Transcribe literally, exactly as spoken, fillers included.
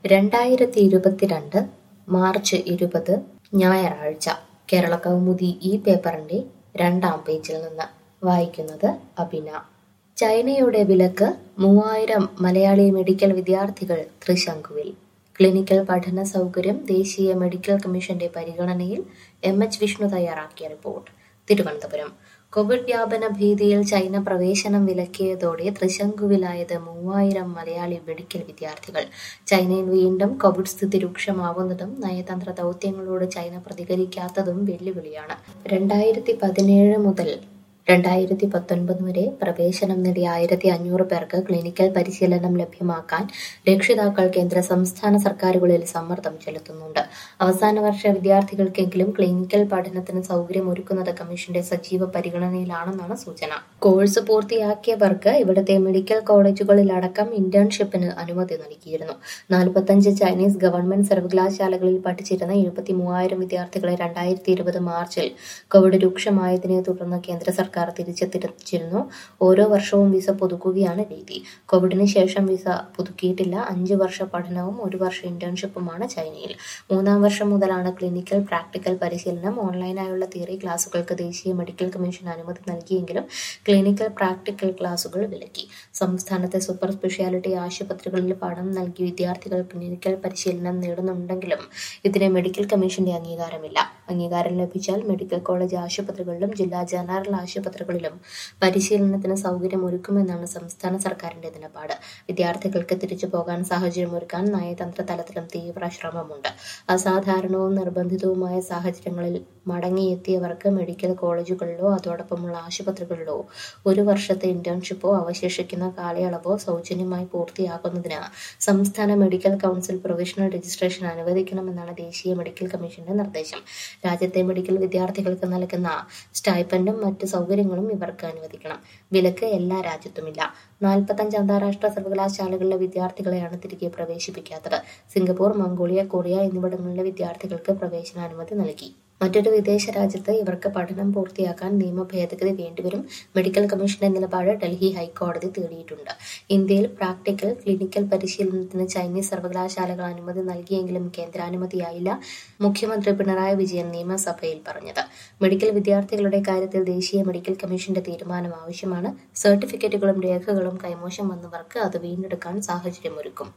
രണ്ടായിരത്തി ഇരുപത്തിരണ്ട് മാർച്ച് ഇരുപത് ഞായറാഴ്ച കേരള കൗമുദി ഈ പേപ്പറിന്റെ രണ്ടാം പേജിൽ നിന്ന് വായിക്കുന്നത് അഭിന. ചൈനയുടെ വിലക്ക് മൂവായിരം മലയാളി മെഡിക്കൽ വിദ്യാർത്ഥികൾ ത്രിശങ്കുവിൽ. ക്ലിനിക്കൽ പഠന സൗകര്യം ദേശീയ മെഡിക്കൽ കമ്മീഷന്റെ പരിഗണനയിൽ. എം എച്ച് വിഷ്ണു തയ്യാറാക്കിയ റിപ്പോർട്ട്. തിരുവനന്തപുരം. കോവിഡ് വ്യാപന ഭീതിയിൽ ചൈന പ്രവേശനം വിലക്കിയതോടെ ത്രിശങ്കുവിലായത് മൂവായിരം മലയാളി മെഡിക്കൽ വിദ്യാർത്ഥികൾ. ചൈനയിൽ വീണ്ടും കോവിഡ് സ്ഥിതി രൂക്ഷമാവുന്നതും നയതന്ത്ര ദൗത്യങ്ങളോട് ചൈന പ്രതികരിക്കാത്തതും വെല്ലുവിളിയാണ്. രണ്ടായിരത്തി പതിനേഴ് മുതൽ രണ്ടായിരത്തി പത്തൊൻപത് വരെ പ്രവേശനം നേടിയ ആയിരത്തി അഞ്ഞൂറ് പേർക്ക് ക്ലിനിക്കൽ പരിശീലനം ലഭ്യമാക്കാൻ രക്ഷിതാക്കൾ കേന്ദ്ര സംസ്ഥാന സർക്കാരുകളിൽ സമ്മർദ്ദം ചെലുത്തുന്നുണ്ട്. അവസാന വർഷ വിദ്യാർത്ഥികൾക്കെങ്കിലും ക്ലിനിക്കൽ പഠനത്തിന് സൗകര്യം ഒരുക്കുന്നത് കമ്മീഷന്റെ സജീവ പരിഗണനയിലാണെന്നാണ് സൂചന. കോഴ്സ് പൂർത്തിയാക്കിയവർക്ക് ഇവിടുത്തെ മെഡിക്കൽ കോളേജുകളിലടക്കം ഇന്റേൺഷിപ്പിന് അനുമതി നൽകിയിരുന്നു. നാൽപ്പത്തഞ്ച് ചൈനീസ് ഗവൺമെന്റ് സർവകലാശാലകളിൽ പഠിച്ചിരുന്ന എഴുപത്തി മൂവായിരം വിദ്യാർത്ഥികളെ രണ്ടായിരത്തി ഇരുപത് മാർച്ചിൽ കോവിഡ് രൂക്ഷമായതിനെ തുടർന്ന് കേന്ദ്ര സർക്കാർ തിരിച്ചെത്തിച്ചിരുന്നു. ഓരോ വർഷവും വിസ പുതുക്കുകയാണ് രീതി. കോവിഡിന് ശേഷം വിസ പുതുക്കിയിട്ടില്ല. അഞ്ച് വർഷ പഠനവും ഒരു വർഷ ഇന്റേൺഷിപ്പുമാണ് ചൈനയിൽ. മൂന്നാം വർഷം മുതലാണ് ക്ലിനിക്കൽ പ്രാക്ടിക്കൽ പരിശീലനം. ഓൺലൈനായുള്ള തിയറി ക്ലാസുകൾക്ക് ദേശീയ മെഡിക്കൽ കമ്മീഷൻ അനുമതി നൽകിയെങ്കിലും ക്ലിനിക്കൽ പ്രാക്ടിക്കൽ ക്ലാസുകൾ വിലക്കി. സംസ്ഥാനത്തെ സൂപ്പർ സ്പെഷ്യാലിറ്റി ആശുപത്രികളിൽ പഠനം നൽകി വിദ്യാർത്ഥികൾ ക്ലിനിക്കൽ പരിശീലനം നേടുന്നുണ്ടെങ്കിലും ഇതിന് മെഡിക്കൽ കമ്മീഷന്റെ അംഗീകാരമില്ല. അംഗീകാരം ലഭിച്ചാൽ മെഡിക്കൽ കോളേജ് ആശുപത്രികളിലും ജില്ലാ ജനറൽ ആശുപത്രികളിലും പരിശീലനത്തിന് സൗകര്യം ഒരുക്കുമെന്നാണ് സംസ്ഥാന സർക്കാരിന്റെ നിലപാട്. വിദ്യാർത്ഥികൾക്ക് തിരിച്ചു പോകാൻ സാഹചര്യമൊരുക്കാൻ നയതന്ത്ര തലത്തിലും തീവ്ര ശ്രമമുണ്ട്. അസാധാരണവും നിർബന്ധിതവുമായ സാഹചര്യങ്ങളിൽ മടങ്ങിയെത്തിയവർക്ക് മെഡിക്കൽ കോളേജുകളിലോ അതോടൊപ്പമുള്ള ആശുപത്രികളിലോ ഒരു വർഷത്തെ ഇന്റേൺഷിപ്പോ അവശേഷിക്കുന്ന കാലയളവോ സൗജന്യമായി പൂർത്തിയാക്കുന്നതിന് സംസ്ഥാന മെഡിക്കൽ കൗൺസിൽ പ്രൊവിഷണൽ രജിസ്ട്രേഷൻ അനുവദിക്കണമെന്നാണ് ദേശീയ മെഡിക്കൽ കമ്മീഷന്റെ നിർദ്ദേശം. രാജ്യത്തെ മെഡിക്കൽ വിദ്യാർത്ഥികൾക്ക് നൽകുന്ന സ്റ്റൈപ്പൻഡും മറ്റ് സൗകര്യങ്ങളും ഇവർക്ക് അനുവദിക്കണം. വിലക്ക് എല്ലാ രാജ്യത്തുമില്ല. നാൽപ്പത്തഞ്ച് അന്താരാഷ്ട്ര സർവകലാശാലകളിലെ വിദ്യാർത്ഥികളെയാണ് തിരികെ പ്രവേശിപ്പിക്കാത്തത്. സിംഗപ്പൂർ, മംഗോളിയ, കൊറിയ എന്നിവിടങ്ങളിലെ വിദ്യാർത്ഥികൾക്ക് പ്രവേശനാനുമതി നൽകി. മറ്റൊരു വിദേശ രാജ്യത്ത് ഇവർക്ക് പഠനം പൂർത്തിയാക്കാൻ നിയമ ഭേദഗതി വേണ്ടിവരും. മെഡിക്കൽ കമ്മീഷന്റെ നിലപാട് ഡൽഹി ഹൈക്കോടതി തേടിയിട്ടുണ്ട്. ഇന്ത്യയിൽ പ്രാക്ടിക്കൽ, ക്ലിനിക്കൽ പരിശീലനത്തിന് ചൈനീസ് സർവകലാശാലകൾ അനുമതി നൽകിയെങ്കിലും കേന്ദ്രാനുമതിയായില്ല. മുഖ്യമന്ത്രി പിണറായി വിജയൻ നിയമസഭയിൽ പറഞ്ഞത്. മെഡിക്കൽ വിദ്യാർത്ഥികളുടെ കാര്യത്തിൽ ദേശീയ മെഡിക്കൽ കമ്മീഷന്റെ തീരുമാനം ആവശ്യമാണ്. സർട്ടിഫിക്കറ്റുകളും രേഖകളും കൈമോശം വന്നവർക്ക് അത് വീണ്ടെടുക്കാൻ സാഹചര്യമൊരുക്കും.